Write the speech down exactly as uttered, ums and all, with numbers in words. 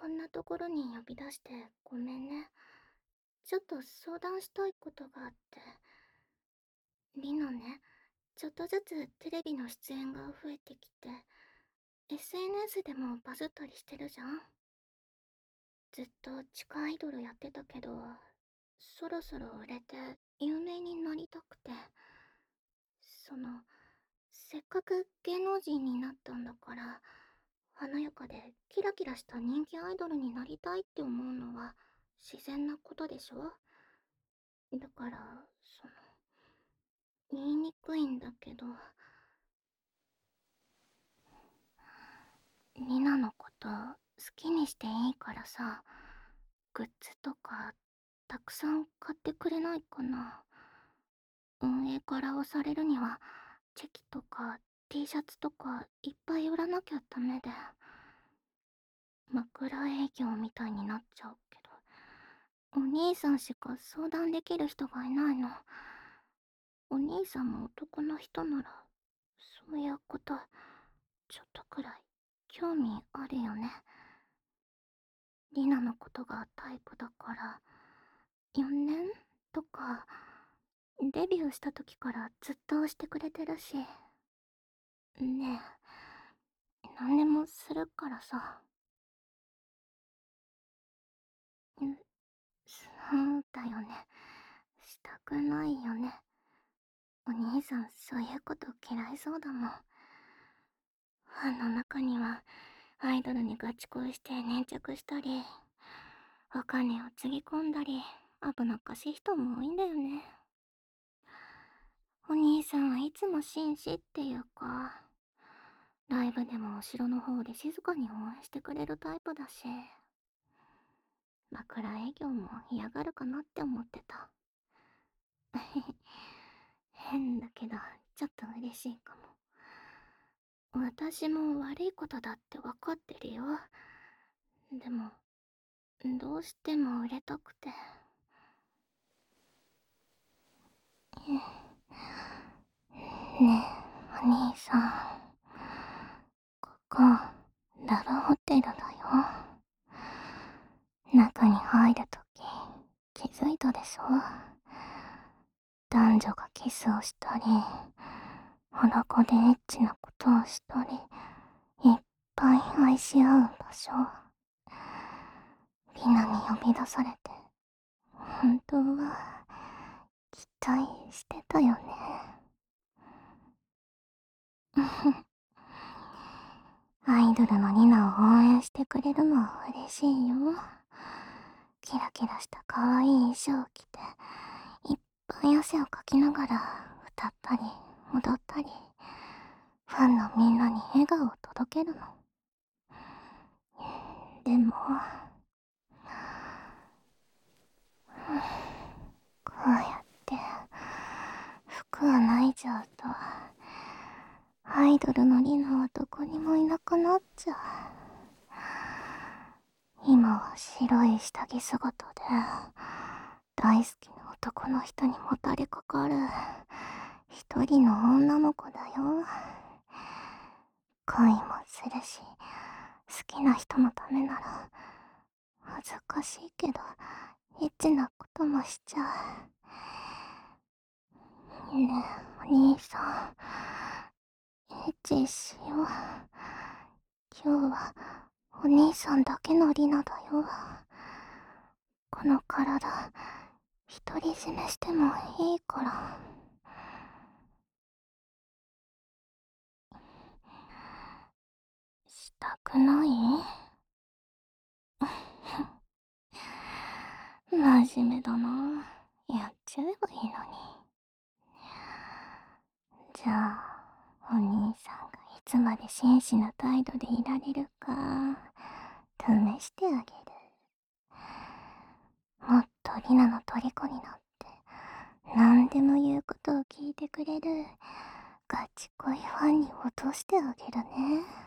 こんなところに呼び出してごめんね。ちょっと相談したいことがあって。リノね、ちょっとずつテレビの出演が増えてきて、エスエヌエス でもバズったりしてるじゃん。ずっと地下アイドルやってたけど、そろそろ売れて有名になりたくて、その、せっかく芸能人になったんだから、華やかでキラキラした人気アイドルになりたいって思うのは自然なことでしょ。だから、その、言いにくいんだけど、リナのこと好きにしていいからさ、グッズとかたくさん買ってくれないかな。運営から押されるにはチェキとか T シャツとかいっぱい売らなきゃダメで、枕営業みたいになっちゃうけど、お兄さんしか相談できる人がいないの。お兄さんも男の人ならそういうことちょっとくらい興味あるよね。リナのことがタイプだからよねんとかデビューした時からずっと押してくれてるし。ねえ、何でもするからさ。んそうだよね。したくないよね。お兄さんそういうこと嫌いそうだもん。ファンの中にはアイドルにガチ恋して粘着したり、お金をつぎ込んだり危なっかしい人も多いんだよね。お兄さんはいつも紳士っていうか、ライブでも後ろの方で静かに応援してくれるタイプだし、枕営業も嫌がるかなって思ってた。変だけどちょっと嬉しいかも。私も悪いことだって分かってるよ。でもどうしても売れたくて。ねえお兄さん、ここラブホテルだよ。中に入るとき気づいたでしょ。男女がキスをしたり裸でエッチなことをしたりいっぱい愛し合う場所。リナに呼び出されて本当は期待してたよね。アイドルのリナを応援してくれるのは嬉しいよ。キラキラした可愛い衣装を着ていっぱい汗をかきながら歌ったり踊ったり、ファンのみんなに笑顔を届けるの。でもこうやって服を脱いじゃうとアイドルのリナはどこにもいなくなっちゃう。今は白い下着姿で大好きな男の人にもたれかかる一人の女の子だよ。恋もするし好きな人のためなら恥ずかしいけどエッチなこともしちゃう。ねえお兄さん、エッチしよう。今日はお兄さんだけのリナだよ。この体独り占めしてもいいから。したくない？真面目だな。やっちゃえばいいのに。じゃあお兄さんがいつまで真摯な態度でいられるか試してあげる。もっとリナの虜になって何でも言うことを聞いてくれるガチ恋ファンに落としてあげるね。